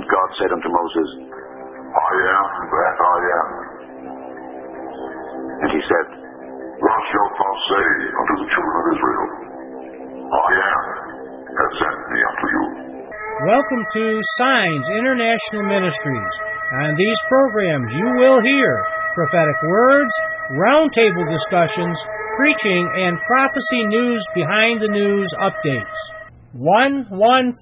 God said unto Moses, I am that I am. And he said, Thus shalt thou say unto the children of Israel, I am that sent me unto you. Welcome to Signs International Ministries. On these programs you will hear prophetic words, roundtable discussions, preaching, and prophecy news behind the news updates. 114.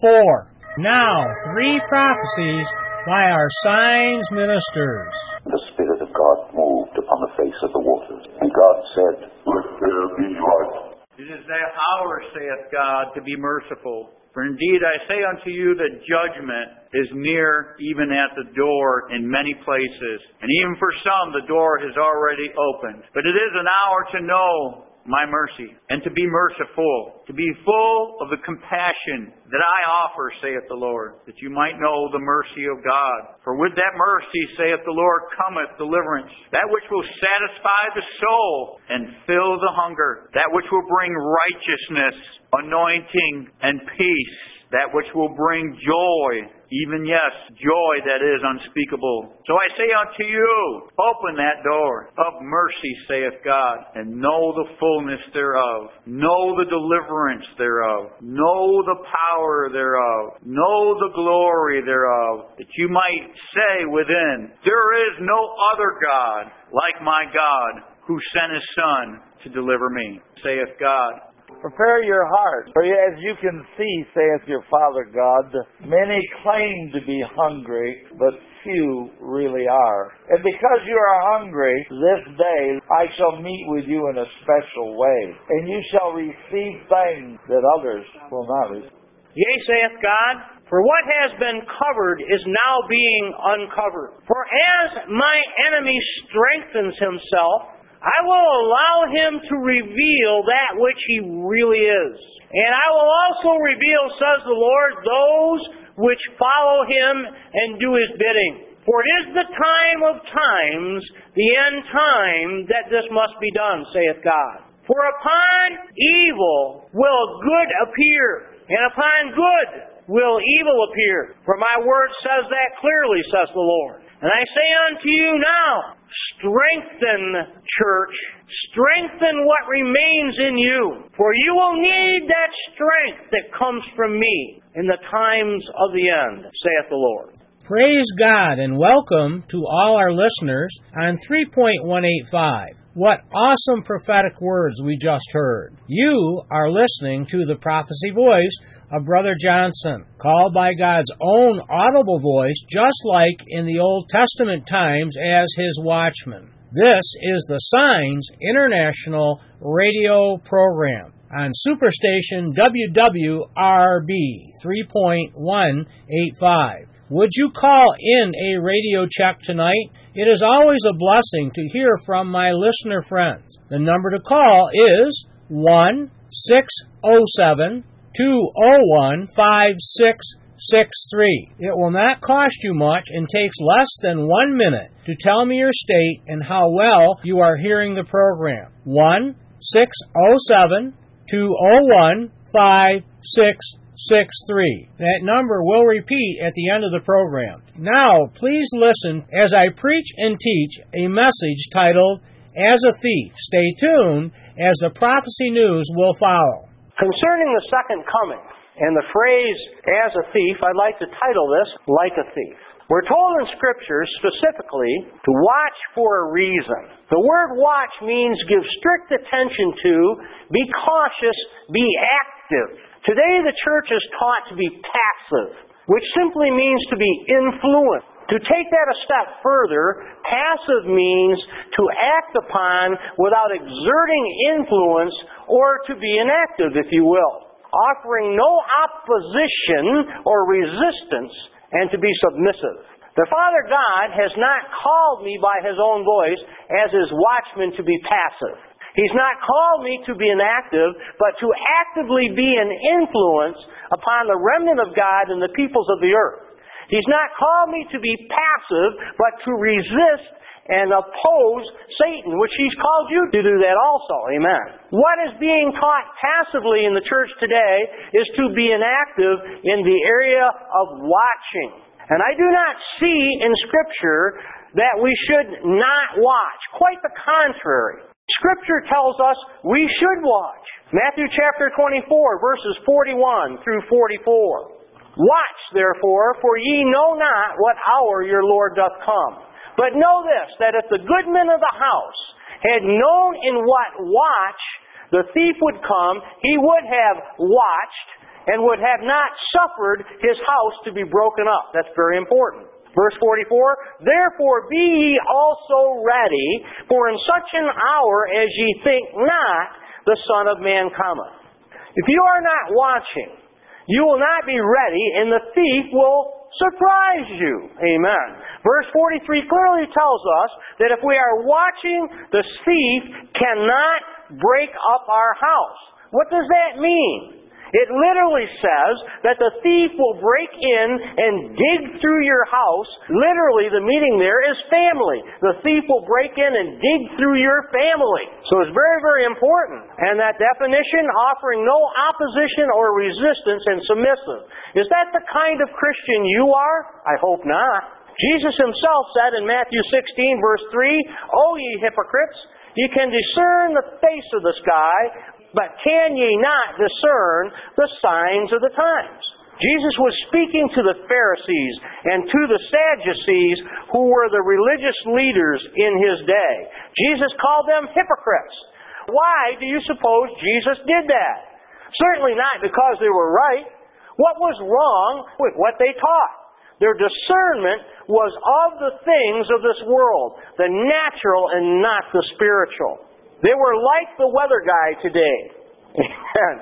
Now, 3 prophecies by our Signs ministers. The Spirit of God moved upon the face of the waters, and God said, Let there be light. It is that hour, saith God, to be merciful. For indeed I say unto you that judgment is near, even at the door in many places. And even for some the door has already opened. But it is an hour to know my mercy, and to be merciful, to be full of the compassion that I offer, saith the Lord, that you might know the mercy of God. For with that mercy, saith the Lord, cometh deliverance, that which will satisfy the soul and fill the hunger, that which will bring righteousness, anointing, and peace, that which will bring joy, even, yes, joy that is unspeakable. So I say unto you, open that door of mercy, saith God, and know the fullness thereof. Know the deliverance thereof. Know the power thereof. Know the glory thereof, that you might say within, there is no other God like my God, who sent His Son to deliver me, saith God. Prepare your heart, for as you can see, saith your Father God, many claim to be hungry, but few really are. And because you are hungry, this day I shall meet with you in a special way, and you shall receive things that others will not receive. Yea, saith God, for what has been covered is now being uncovered. For as my enemy strengthens himself, I will allow him to reveal that which he really is. And I will also reveal, says the Lord, those which follow him and do his bidding. For it is the time of times, the end time, that this must be done, saith God. For upon evil will good appear, and upon good will evil appear. For my word says that clearly, says the Lord. And I say unto you now, strengthen, church, strengthen what remains in you. For you will need that strength that comes from me in the times of the end, saith the Lord. Praise God and welcome to all our listeners on 3.185. What awesome prophetic words we just heard. You are listening to the prophecy voice of Brother Johnson, called by God's own audible voice, just like in the Old Testament times as His watchman. This is the Signs International radio program on Superstation WWRB 3.185. Would you call in a radio check tonight? It is always a blessing to hear from my listener friends. The number to call is 1-607-201-5663. It will not cost you much and takes less than 1 minute to tell me your state and how well you are hearing the program. 1-607-201-5663. That number will repeat at the end of the program. Now, please listen as I preach and teach a message titled, As a Thief. Stay tuned as the prophecy news will follow. Concerning the second coming and the phrase, as a thief, I'd like to title this, Like a Thief. We're told in Scripture specifically to watch for a reason. The word watch means give strict attention to, be cautious, be active. Today the church is taught to be passive, which simply means to be influenced. To take that a step further, passive means to act upon without exerting influence, or to be inactive, if you will, offering no opposition or resistance, and to be submissive. The Father God has not called me by His own voice as His watchman to be passive. He's not called me to be inactive, but to actively be an influence upon the remnant of God and the peoples of the earth. He's not called me to be passive, but to resist and oppose Satan, which He's called you to do that also. Amen. What is being taught passively in the church today is to be inactive in the area of watching. And I do not see in Scripture that we should not watch. Quite the contrary. Scripture tells us we should watch. Matthew chapter 24, verses 41 through 44. Watch, therefore, for ye know not what hour your Lord doth come. But know this, that if the good men of the house had known in what watch the thief would come, he would have watched and would have not suffered his house to be broken up. That's very important. Verse 44, therefore be ye also ready, for in such an hour as ye think not, the Son of Man cometh. If you are not watching, you will not be ready, and the thief will surprise you. Amen. Verse 43 clearly tells us that if we are watching, the thief cannot break up our house. What does that mean? It literally says that the thief will break in and dig through your house. Literally, the meaning there is family. The thief will break in and dig through your family. So it's very, very important. And that definition, offering no opposition or resistance and submissive. Is that the kind of Christian you are? I hope not. Jesus himself said in Matthew 16, verse 3, O ye hypocrites, ye can discern the face of the sky, but can ye not discern the signs of the times? Jesus was speaking to the Pharisees and to the Sadducees, who were the religious leaders in his day. Jesus called them hypocrites. Why do you suppose Jesus did that? Certainly not because they were right. What was wrong with what they taught? Their discernment was of the things of this world, the natural and not the spiritual. They were like the weather guy today. Amen.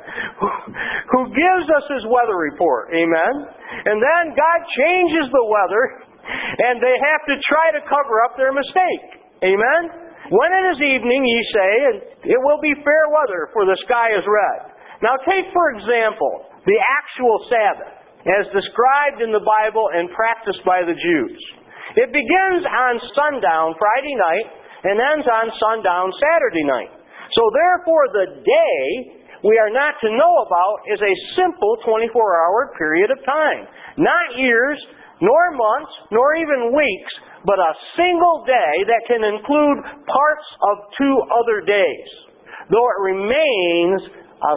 Who gives us his weather report. Amen. And then God changes the weather and they have to try to cover up their mistake. Amen. When it is evening, ye say, and it will be fair weather, for the sky is red. Now take, for example, the actual Sabbath, as described in the Bible and practiced by the Jews. It begins on sundown Friday night and ends on sundown Saturday night. So therefore the day we are not to know about is a simple 24-hour period of time. Not years, nor months, nor even weeks, but a single day that can include parts of 2 other days. Though it remains a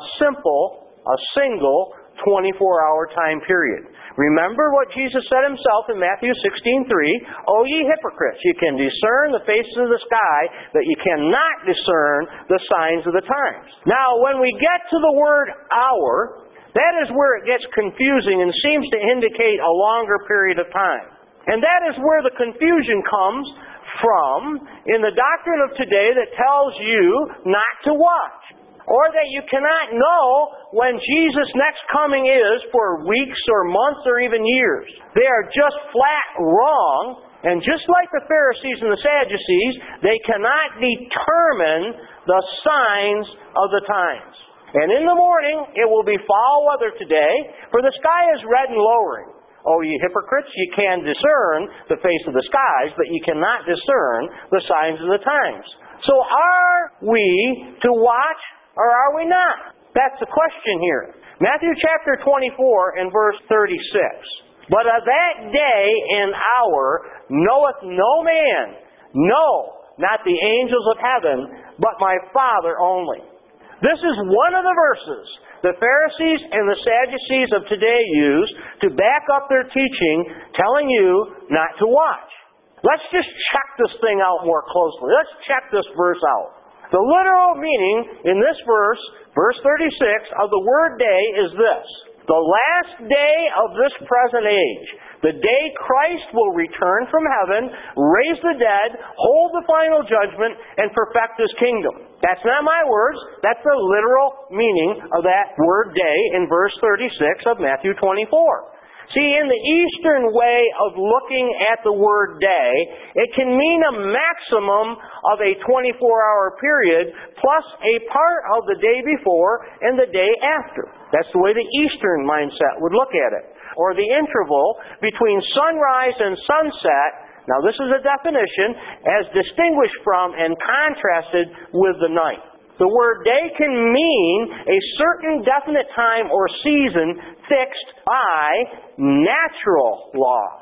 single 24-hour time period. Remember what Jesus said himself in Matthew 16:3, O ye hypocrites, you can discern the faces of the sky, but you cannot discern the signs of the times. Now, when we get to the word hour, that is where it gets confusing and seems to indicate a longer period of time. And that is where the confusion comes from in the doctrine of today that tells you not to watch. Or that you cannot know when Jesus' next coming is for weeks or months or even years. They are just flat wrong, and just like the Pharisees and the Sadducees, they cannot determine the signs of the times. And in the morning, it will be foul weather today, for the sky is red and lowering. O ye hypocrites, ye can discern the face of the skies, but ye cannot discern the signs of the times. So are we to watch, or are we not? That's the question here. Matthew chapter 24 and verse 36. But of that day and hour knoweth no man, no, not the angels of heaven, but my Father only. This is one of the verses the Pharisees and the Sadducees of today use to back up their teaching, telling you not to watch. Let's just check this thing out more closely. Let's check this verse out. The literal meaning in this verse, verse 36, of the word day is this: the last day of this present age, the day Christ will return from heaven, raise the dead, hold the final judgment, and perfect His kingdom. That's not my words. That's the literal meaning of that word day in verse 36 of Matthew 24. See, in the Eastern way of looking at the word day, it can mean a maximum of a 24-hour period plus a part of the day before and the day after. That's the way the Eastern mindset would look at it. Or the interval between sunrise and sunset. Now, this is a definition as distinguished from and contrasted with the night. The word day can mean a certain definite time or season fixed by natural law.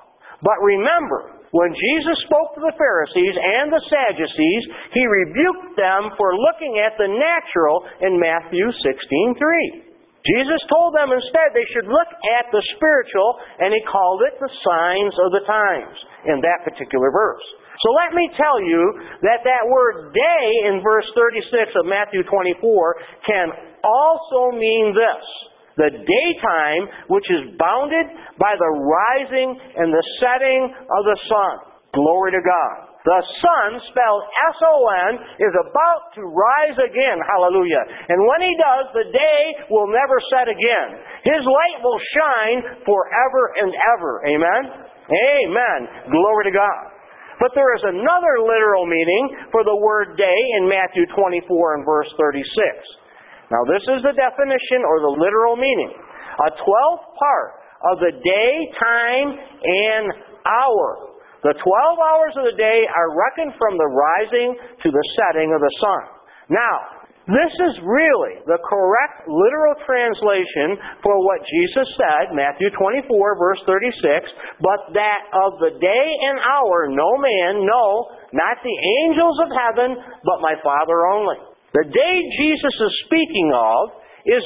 But remember, when Jesus spoke to the Pharisees and the Sadducees, He rebuked them for looking at the natural in Matthew 16:3. Jesus told them instead they should look at the spiritual, and He called it the signs of the times in that particular verse. So let me tell you that that word day in verse 36 of Matthew 24 can also mean this: the daytime, which is bounded by the rising and the setting of the sun. Glory to God. The sun, spelled S-O-N, is about to rise again. Hallelujah. And when He does, the day will never set again. His light will shine forever and ever. Amen? Amen. Glory to God. But there is another literal meaning for the word day in Matthew 24 and verse 36. Now this is the definition or the literal meaning. A 12th part of the day, time, and hour. The 12 hours of the day are reckoned from the rising to the setting of the sun. Now, this is really the correct literal translation for what Jesus said, Matthew 24, verse 36, but that of the day and hour no man, no, not the angels of heaven, but my Father only. The day Jesus is speaking of is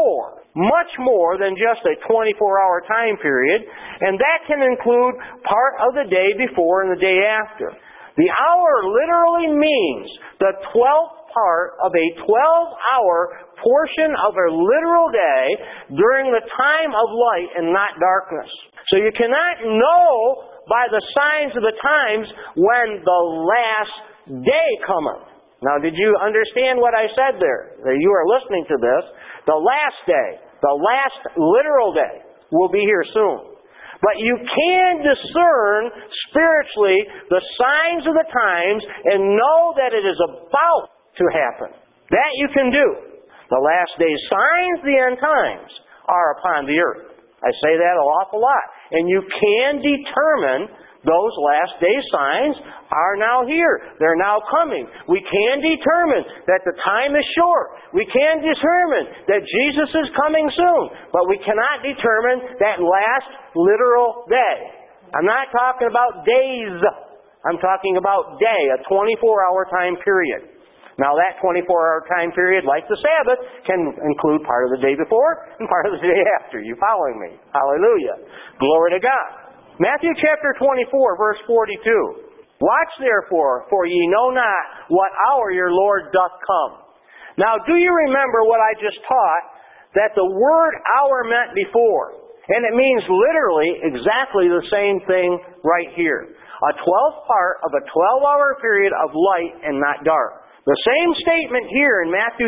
much more than just a 24-hour time period, and that can include part of the day before and the day after. The hour literally means the 12th part of a 12-hour portion of a literal day during the time of light and not darkness. So you cannot know by the signs of the times when the last day cometh. Now, did you understand what I said there? You are listening to this. The last day, the last literal day, will be here soon. But you can discern spiritually the signs of the times and know that it is about to happen. That you can do. The last day's signs, the end times, are upon the earth. I say that an awful lot. And you can determine those last day signs are now here. They're now coming. We can determine that the time is short. We can determine that Jesus is coming soon. But we cannot determine that last literal day. I'm not talking about days. I'm talking about day, a 24-hour time period. Now that 24-hour time period, like the Sabbath, can include part of the day before and part of the day after. You following me? Hallelujah. Glory to God. Matthew chapter 24, verse 42. Watch therefore, for ye know not what hour your Lord doth come. Now, do you remember what I just taught? That the word hour meant before. And it means literally exactly the same thing right here. A 12th part of a 12-hour period of light and not dark. The same statement here in Matthew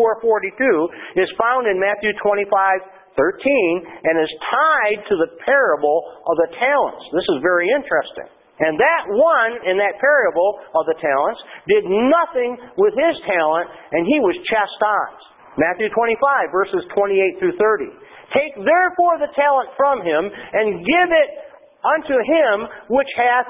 24:42 is found in Matthew 25:13 and is tied to the parable of the talents. This is very interesting. And that one in that parable of the talents did nothing with his talent, and he was chastised. Matthew 25, verses 28 through 30. Take therefore the talent from him, and give it unto him which hath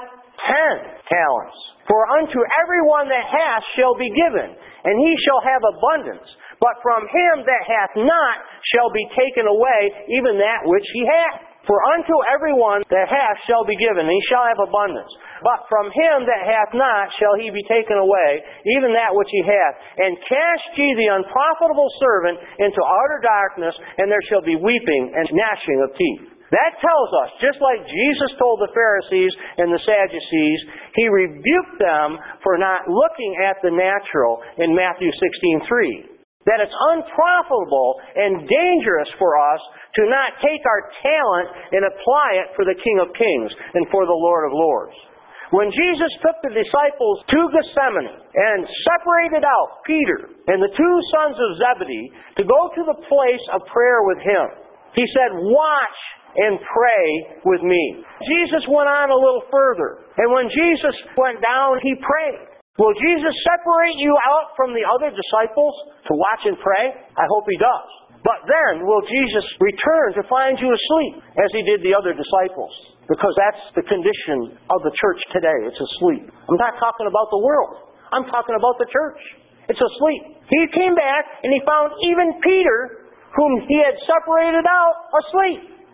10 talents. For unto everyone that hath shall be given, and he shall have abundance. But from him that hath not shall be taken away even that which he hath. For unto everyone that hath shall be given, and he shall have abundance. But from him that hath not shall he be taken away even that which he hath. And cast ye the unprofitable servant into utter darkness, and there shall be weeping and gnashing of teeth. That tells us, just like Jesus told the Pharisees and the Sadducees, He rebuked them for not looking at the natural in Matthew 16:3. That it's unprofitable and dangerous for us to not take our talent and apply it for the King of Kings and for the Lord of Lords. When Jesus took the disciples to Gethsemane and separated out Peter and the two sons of Zebedee to go to the place of prayer with Him, He said, "Watch and pray with me." Jesus went on a little further. And when Jesus went down, He prayed. Will Jesus separate you out from the other disciples to watch and pray? I hope He does. But then, will Jesus return to find you asleep, as He did the other disciples? Because that's the condition of the church today. It's asleep. I'm not talking about the world. I'm talking about the church. It's asleep. He came back and He found even Peter, whom He had separated out, asleep.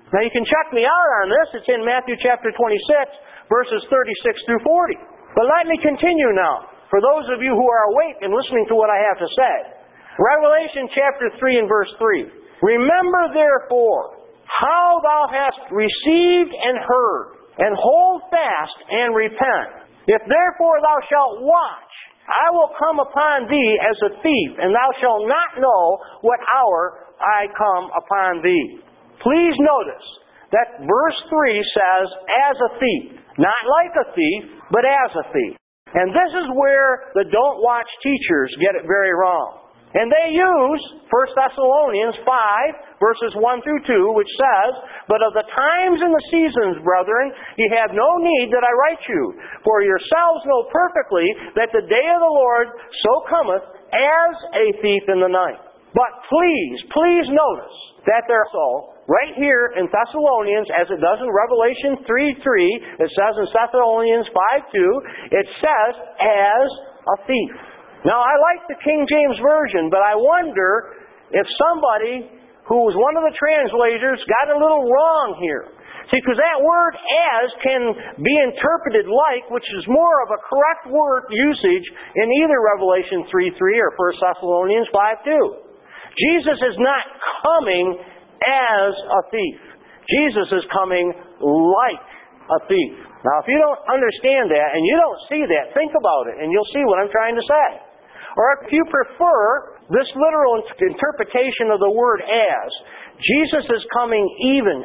Now you can check me out on this. It's in Matthew chapter 26, verses 36 through 40. But let me continue now, for those of you who are awake and listening to what I have to say. Revelation chapter 3 and verse 3. Remember therefore how thou hast received and heard, and hold fast and repent. If therefore thou shalt watch, I will come upon thee as a thief, and thou shalt not know what hour I come upon thee. Please notice that verse 3 says, as a thief. Not like a thief, but as a thief. And this is where the don't watch teachers get it very wrong. And they use 1 Thessalonians 5, verses 1 through 2, which says, But of the times and the seasons, brethren, ye have no need that I write you. For yourselves know perfectly that the day of the Lord so cometh as a thief in the night. But please notice that there so, right here in Thessalonians, as it does in Revelation 3:3, it says in Thessalonians 5:2, it says, as a thief. Now, I like the King James Version, but I wonder if somebody who was one of the translators got a little wrong here. See, because that word as can be interpreted like, which is more of a correct word usage in either Revelation 3:3 or 1 Thessalonians 5:2. Jesus is not coming as a thief. Jesus is coming like a thief. Now, if you don't understand that and you don't see that, think about it and you'll see what I'm trying to say. Or if you prefer this literal interpretation of the word as, Jesus is coming even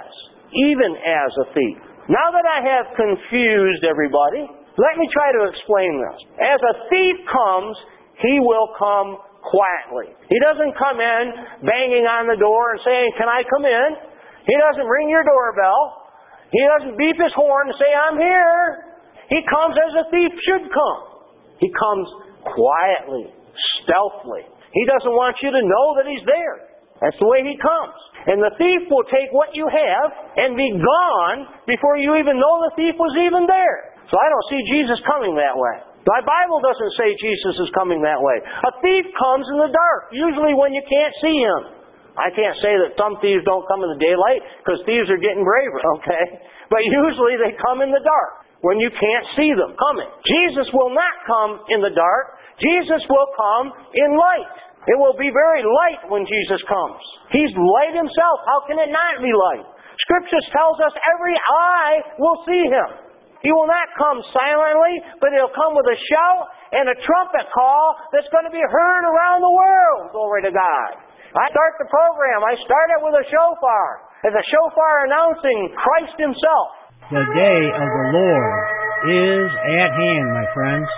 as a thief. Now that I have confused everybody, let me try to explain this. As a thief comes, he will come quietly. He doesn't come in banging on the door and saying, can I come in? He doesn't ring your doorbell. He doesn't beep his horn and say, I'm here. He comes as a thief should come. He comes quietly, stealthily. He doesn't want you to know that he's there. That's the way he comes. And the thief will take what you have and be gone before you even know the thief was even there. So I don't see Jesus coming that way. My Bible doesn't say Jesus is coming that way. A thief comes in the dark, usually when you can't see him. I can't say that some thieves don't come in the daylight, because thieves are getting braver, okay? But usually they come in the dark, when you can't see them coming. Jesus will not come in the dark. Jesus will come in light. It will be very light when Jesus comes. He's light himself. How can it not be light? Scripture tells us every eye will see him. He will not come silently, but he'll come with a shout and a trumpet call that's going to be heard around the world. Glory to God. I start the program. I start it with a shofar. As a shofar announcing Christ himself. The day of the Lord is at hand, my friends.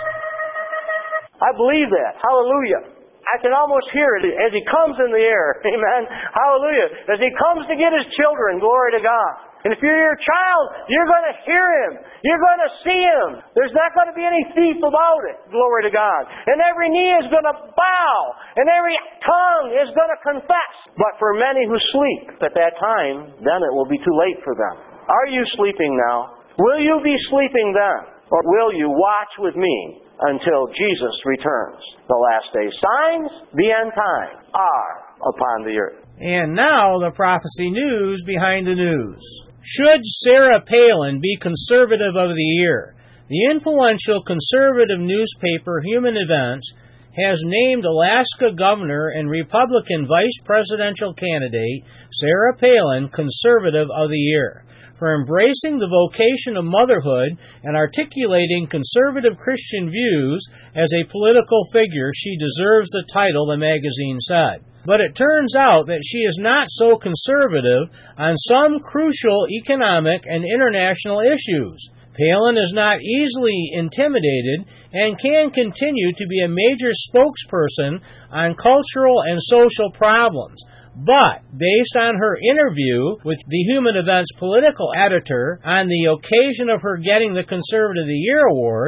I believe that. Hallelujah. I can almost hear it as he comes in the air. Amen. Hallelujah. As he comes to get his children. Glory to God. And if you're your child, you're going to hear him. You're going to see him. There's not going to be any thief about it. Glory to God. And every knee is going to bow. And every tongue is going to confess. But for many who sleep at that time, then it will be too late for them. Are you sleeping now? Will you be sleeping then? Or will you watch with me until Jesus returns? The last day signs, the end time, are upon the earth. And now the prophecy news behind the news. Should Sarah Palin be Conservative of the Year? The influential conservative newspaper Human Events has named Alaska Governor and Republican Vice Presidential candidate Sarah Palin Conservative of the Year for embracing the vocation of motherhood and articulating conservative Christian views as a political figure. She deserves the title, the magazine said. But it turns out that she is not so conservative on some crucial economic and international issues. Palin is not easily intimidated and can continue to be a major spokesperson on cultural and social problems. But, based on her interview with the Human Events political editor on the occasion of her getting the Conservative of the Year award,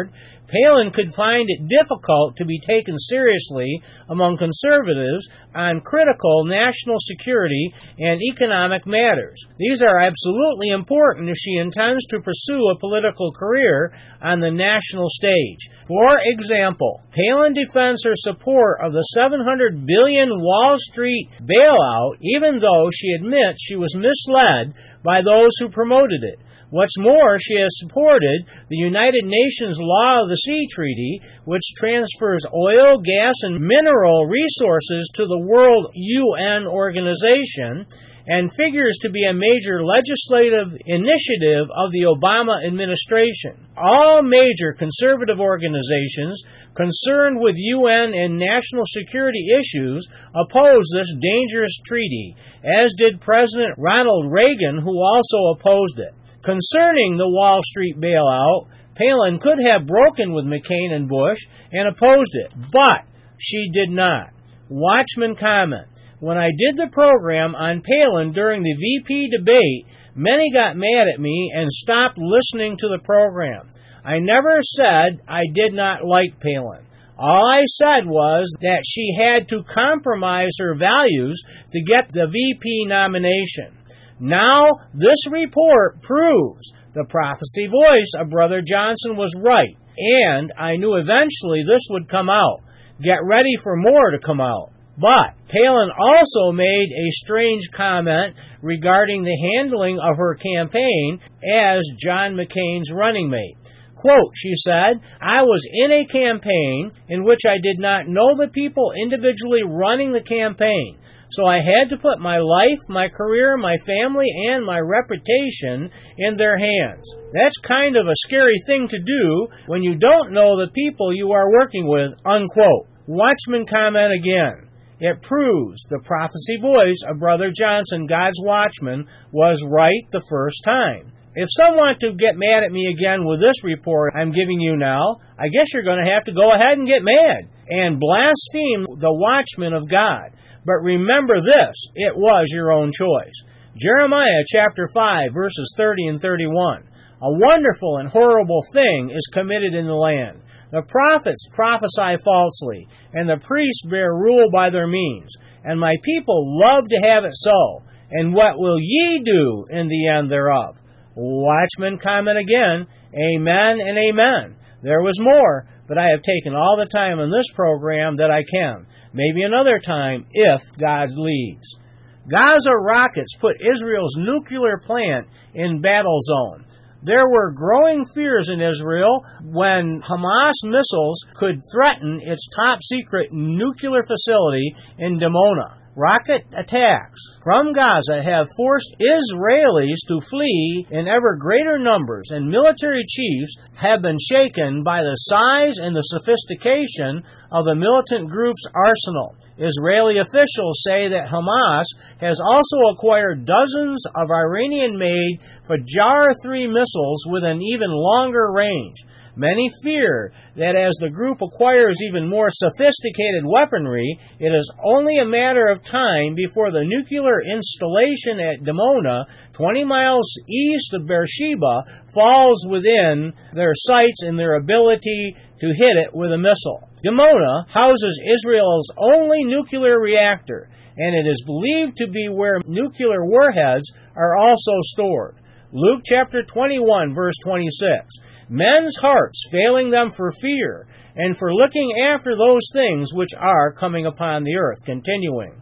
Palin could find it difficult to be taken seriously among conservatives on critical national security and economic matters. These are absolutely important if she intends to pursue a political career on the national stage. For example, Palin defends her support of the $700 billion Wall Street bailout, even though she admits she was misled by those who promoted it. What's more, she has supported the United Nations Law of the Sea Treaty, which transfers oil, gas, and mineral resources to the World UN Organization, and figures to be a major legislative initiative of the Obama administration. All major conservative organizations concerned with UN and national security issues oppose this dangerous treaty, as did President Ronald Reagan, who also opposed it. Concerning the Wall Street bailout, Palin could have broken with McCain and Bush and opposed it, but she did not. Watchman comment: when I did the program on Palin during the VP debate, many got mad at me and stopped listening to the program. I never said I did not like Palin. All I said was that she had to compromise her values to get the VP nomination. Now, this report proves the prophecy voice of Brother Johnson was right, and I knew eventually this would come out. Get ready for more to come out. But Palin also made a strange comment regarding the handling of her campaign as John McCain's running mate. Quote, she said, I was in a campaign in which I did not know the people individually running the campaign. So I had to put my life, my career, my family, and my reputation in their hands. That's kind of a scary thing to do when you don't know the people you are working with, unquote. Watchman comment again. It proves the prophecy voice of Brother Johnson, God's watchman, was right the first time. If some want to get mad at me again with this report I'm giving you now, I guess you're going to have to go ahead and get mad and blaspheme the watchman of God. But remember this, it was your own choice. Jeremiah chapter 5, verses 30 and 31. A wonderful and horrible thing is committed in the land. The prophets prophesy falsely, and the priests bear rule by their means. And my people love to have it so. And what will ye do in the end thereof? Watchman comment again, amen and amen. There was more, but I have taken all the time in this program that I can. Maybe another time, if God leads. Gaza rockets put Israel's nuclear plant in battle zone. There were growing fears in Israel when Hamas missiles could threaten its top-secret nuclear facility in Dimona. Rocket attacks from Gaza have forced Israelis to flee in ever greater numbers, and military chiefs have been shaken by the size and the sophistication of the militant group's arsenal. Israeli officials say that Hamas has also acquired dozens of Iranian-made Fajar-3 missiles with an even longer range. Many fear that as the group acquires even more sophisticated weaponry, it is only a matter of time before the nuclear installation at Dimona, 20 miles east of Beersheba, falls within their sights and their ability to hit it with a missile. Dimona houses Israel's only nuclear reactor, and it is believed to be where nuclear warheads are also stored. Luke chapter 21, verse 26. Men's hearts failing them for fear, and for looking after those things which are coming upon the earth. Continuing.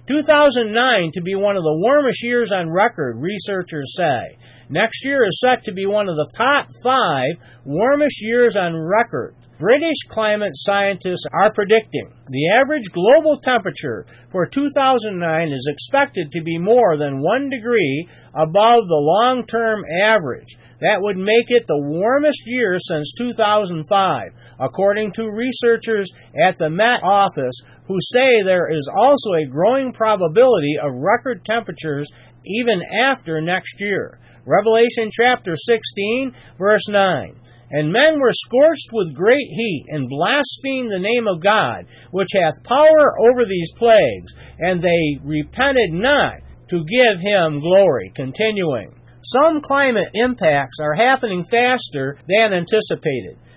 2009 to be one of the warmest years on record, researchers say. Next year is set to be one of the top 5 warmest years on record. British climate scientists are predicting the average global temperature for 2009 is expected to be more than 1 degree above the long-term average. That would make it the warmest year since 2005, according to researchers at the Met Office, who say there is also a growing probability of record temperatures even after next year. Revelation chapter 16, verse 9. And men were scorched with great heat, and blasphemed the name of God, which hath power over these plagues, and they repented not to give him glory. Continuing. Some climate impacts are happening faster than anticipated.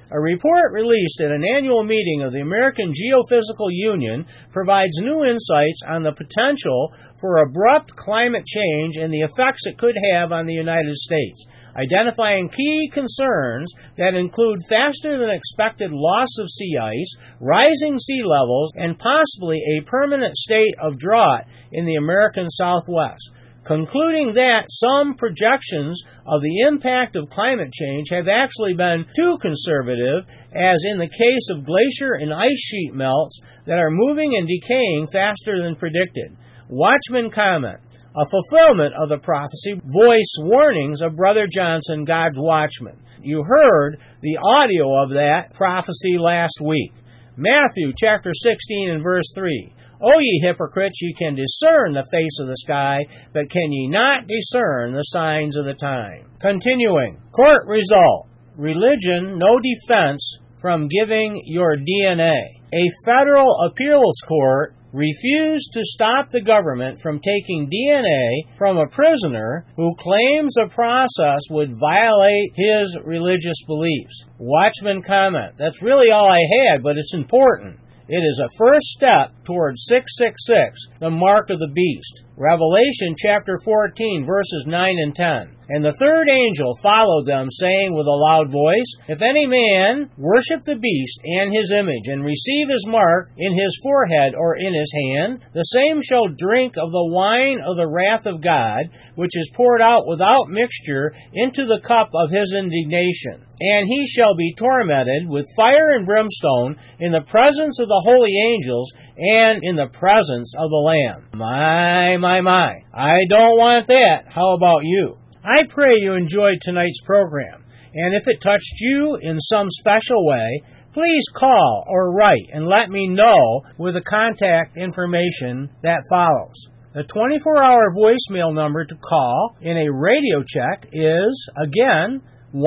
A report released at an annual meeting of the American Geophysical Union provides new insights on the potential for abrupt climate change and the effects it could have on the United States, identifying key concerns that include faster than expected loss of sea ice, rising sea levels, and possibly a permanent state of drought in the American Southwest, concluding that some projections of the impact of climate change have actually been too conservative, as in the case of glacier and ice sheet melts that are moving and decaying faster than predicted. Watchman comment: a fulfillment of the prophecy voice warnings of Brother Johnson, God's watchman. You heard the audio of that prophecy last week. Matthew chapter 16 and verse 3. O ye hypocrites, ye can discern the face of the sky, but can ye not discern the signs of the time? Continuing. Court result. Religion, no defense from giving your DNA. A federal appeals court refused to stop the government from taking DNA from a prisoner who claims a process would violate his religious beliefs. Watchman comment: that's really all I had, but it's important. It is a first step towards 666, the mark of the beast. Revelation chapter 14, verses 9 and 10. And the third angel followed them, saying with a loud voice, If any man worship the beast and his image, and receive his mark in his forehead or in his hand, the same shall drink of the wine of the wrath of God, which is poured out without mixture into the cup of his indignation. And he shall be tormented with fire and brimstone in the presence of the holy angels and in the presence of the Lamb. My. I don't want that. How about you? I pray you enjoyed tonight's program, and if it touched you in some special way, please call or write and let me know with the contact information that follows. The 24-hour voicemail number to call in a radio check is, again,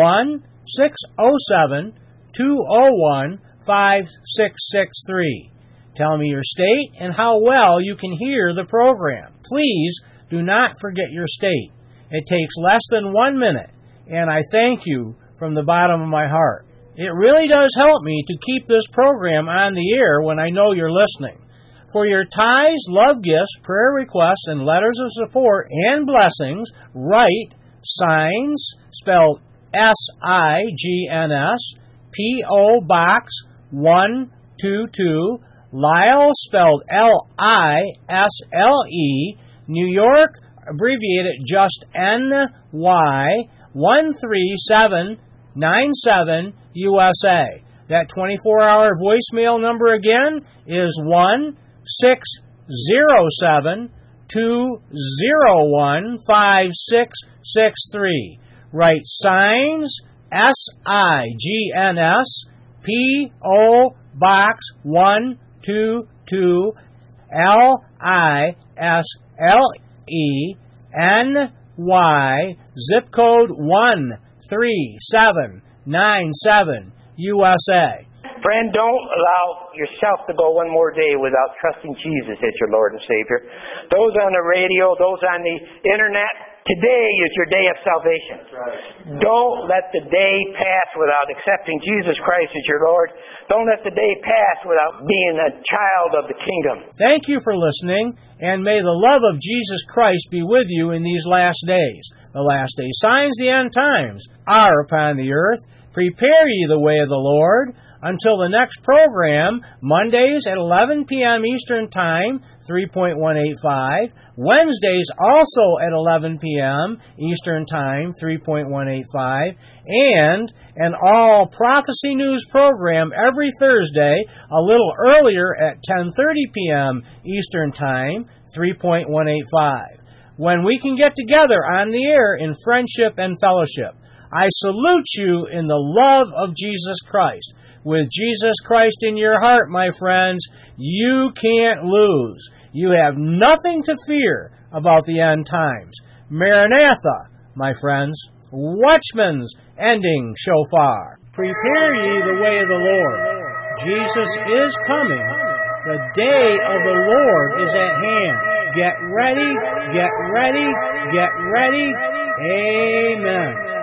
1-607-201-5663. Tell me your state and how well you can hear the program. Please do not forget your state. It takes less than 1 minute, and I thank you from the bottom of my heart. It really does help me to keep this program on the air when I know you're listening. For your tithes, love gifts, prayer requests, and letters of support and blessings, write Signs, spelled S-I-G-N-S, P.O. Box 122, Lisle, spelled L-I-S-L-E, New York, abbreviated just N-Y, 13797, USA. That 24-hour voicemail number again is 1-607-201-5663. Write Signs, S-I-G-N-S, P.O. Box 122, L-I-S-L-E, N-Y, zip code 13797, USA. Friend, don't allow yourself to go one more day without trusting Jesus as your Lord and Savior. Those on the radio, those on the internet, today is your day of salvation. Right. Don't let the day pass without accepting Jesus Christ as your Lord. Don't let the day pass without being a child of the kingdom. Thank you for listening, and may the love of Jesus Christ be with you in these last days. The last day signs, the end times, are upon the earth. Prepare ye the way of the Lord. Until the next program, Mondays at 11 p.m. Eastern Time, 3.185. Wednesdays also at 11 p.m. Eastern Time, 3.185. And an all prophecy news program every Thursday, a little earlier at 10:30 p.m. Eastern Time, 3.185. When we can get together on the air in friendship and fellowship. I salute you in the love of Jesus Christ. With Jesus Christ in your heart, my friends, you can't lose. You have nothing to fear about the end times. Maranatha, my friends. Watchman's ending shofar. Prepare ye the way of the Lord. Jesus is coming. The day of the Lord is at hand. Get ready, get ready, get ready. Amen.